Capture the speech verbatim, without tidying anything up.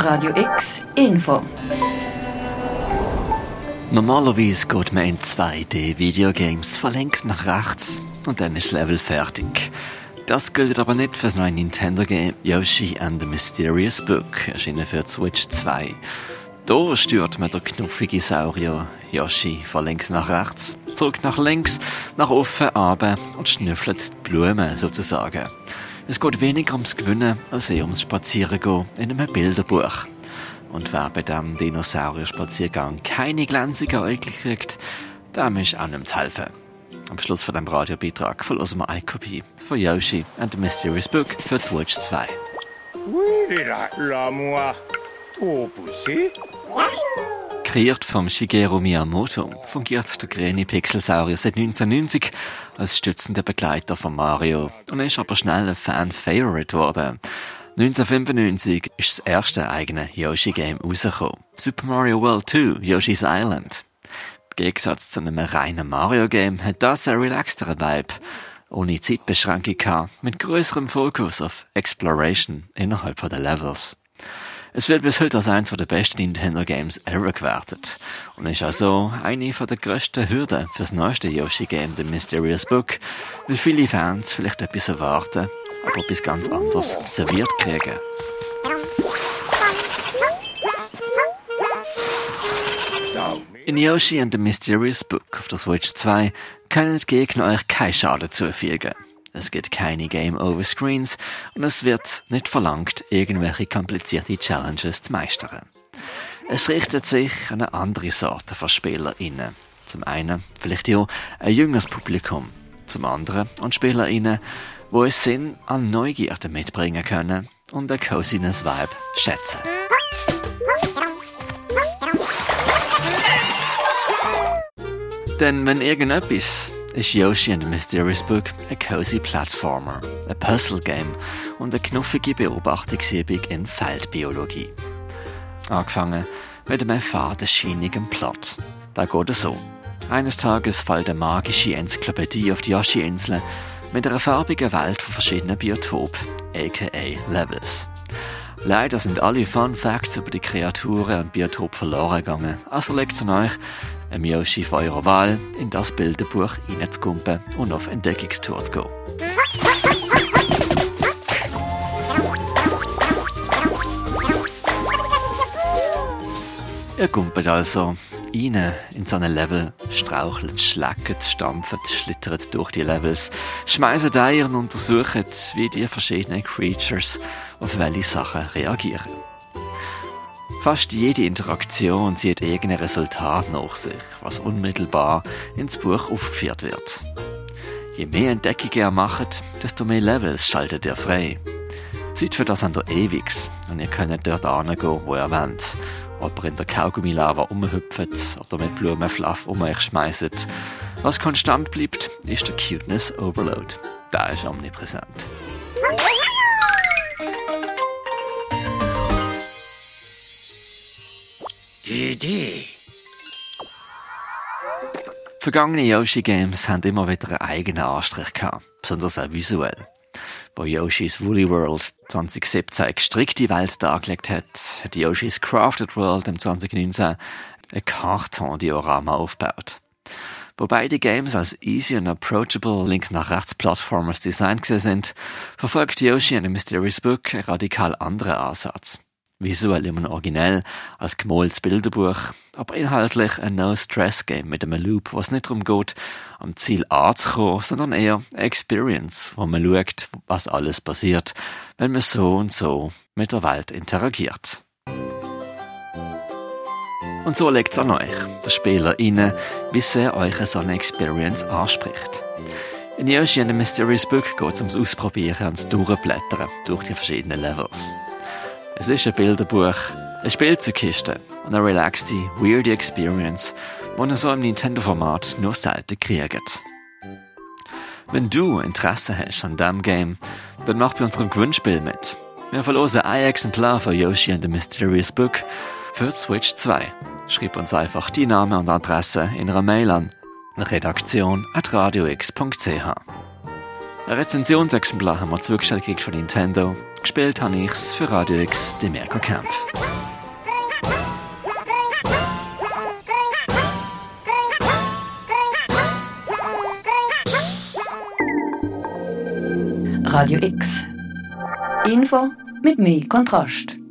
Radio X Info. Normalerweise geht man in zwei D-Videogames von links nach rechts und dann ist das Level fertig. Das gilt aber nicht für das neue Nintendo-Game Yoshi and the Mysterious Book, erschienen für die Switch zwei. Da steuert man den knuffige Saurier Yoshi von links nach rechts, zurück nach links, nach oben, runter und schnüffelt die Blumen sozusagen. Es geht weniger ums Gewinnen als eher ums Spazierengehen in einem Bilderbuch. Und wer bei diesem Dinosaurier-Spaziergang keine glänzigen Äugel kriegt, dem ist auch nicht zu helfen. Am Schluss von diesem Radiobeitrag verlosen wir eine Kopie von Yoshi and the Mysterious Book für die Switch zwei. Oui, la, la, moi. Trop poussé. Kreiert vom Shigeru Miyamoto fungiert der grüne Pixelsaurier seit neunzehnhundertneunzig als stützender Begleiter von Mario und ist aber schnell ein Fan-Favorite geworden. neunzehnhundertfünfundneunzig ist das erste eigene Yoshi-Game rausgekommen. Super Mario World zwei, Yoshi's Island. Im Gegensatz zu einem reinen Mario-Game hat das einen relaxteren Vibe, ohne Zeitbeschränkung gehabt, mit grösserem Fokus auf Exploration innerhalb der Levels. Es wird bis heute als eines der besten Nintendo-Games ever gewertet und ist also eine der grössten Hürden für das neueste Yoshi-Game, The Mysterious Book, weil viele Fans vielleicht etwas erwarten, aber etwas ganz anderes serviert kriegen. In Yoshi and the Mysterious Book auf der Switch zwei können die Gegner euch keinen Schaden zufügen. Es gibt keine Game-Over-Screens und es wird nicht verlangt, irgendwelche komplizierte Challenges zu meistern. Es richtet sich an eine andere Sorte von SpielerInnen. Zum einen vielleicht ja ein jüngeres Publikum, zum anderen an SpielerInnen, die einen Sinn an Neugierde mitbringen können und ein Coziness Vibe schätzen. Denn wenn irgendetwas ist Yoshi and the Mysterious Book ein cozy Platformer, ein Puzzle-Game und eine knuffige Beobachtungsübung in Feldbiologie. Angefangen mit einem fadenscheinigen Plot. Da geht es so. Eines Tages fällt eine magische Enzyklopädie auf die Yoshi-Insel mit einer farbigen Welt von verschiedenen Biotopen, aka Levels. Leider sind alle Fun Facts über die Kreaturen und Biotope verloren gegangen, also liegt es an euch, einem Yoshi von eurer Wahl in das Bilderbuch reinzukumpen und auf Entdeckungstour zu gehen. Ihr kumpelt also rein in so ein Level, strauchelt, schlägt, stampft, schlittert durch die Levels, schmeißt Eier und untersucht, wie die verschiedenen Creatures auf welche Sachen reagieren. Fast jede Interaktion zieht irgendein Resultat nach sich, was unmittelbar ins Buch aufgeführt wird. Je mehr Entdeckungen ihr macht, desto mehr Levels schaltet ihr frei. Zeit für das habt ihr ewig und ihr könnt dort hingehen, wo ihr wollt. Ob ihr in der Kaugummi-Lava rumhüpft oder mit Blumenfluff um euch schmeisst. Was konstant bleibt, ist der Cuteness Overload. Der ist omnipräsent. Idee. Vergangene Yoshi-Games haben immer wieder einen eigenen Anstrich gehabt, besonders auch visuell. Wo Yoshi's Woolly World zwanzig siebzehn eine gestrickte Welt dargelegt hat, hat Yoshi's Crafted World im zwanzig neunzehn ein Karton-Diorama aufgebaut. Wobei die Games als easy und approachable links-nach-rechts-Plattformers designt sind, verfolgt Yoshi and the Mysterious Book einen radikal anderen Ansatz. Visuell immer originell, als gemaltes Bilderbuch, aber inhaltlich ein No-Stress-Game mit einem Loop, wo es nicht darum geht, am Ziel anzukommen, sondern eher eine Experience, wo man schaut, was alles passiert, wenn man so und so mit der Welt interagiert. Und so liegt es an euch, der SpielerInnen, wie sehr euch so eine Experience anspricht. In Yoshi and the Mysterious Book geht es ums Ausprobieren und das Durchblättern durch die verschiedenen Levels. Es ist ein Bilderbuch, eine Spielzeugkiste und eine relaxte, weirde Experience, die ihr so im Nintendo-Format nur selten kriegt. Wenn du Interesse hast an diesem Game, dann mach bei unserem Gewinnspiel mit. Wir verlosen ein Exemplar von Yoshi and the Mysterious Book für die Switch zwei. Schreib uns einfach die Namen und Adresse in einer Mail an redaktion at radiox punkt c h. Ein Rezensionsexemplar haben wir zugestellt gekriegt von Nintendo. Gespielt habe ich's für Radio X, die Mirko Kempf. Radio X. Info mit mehr Kontrast.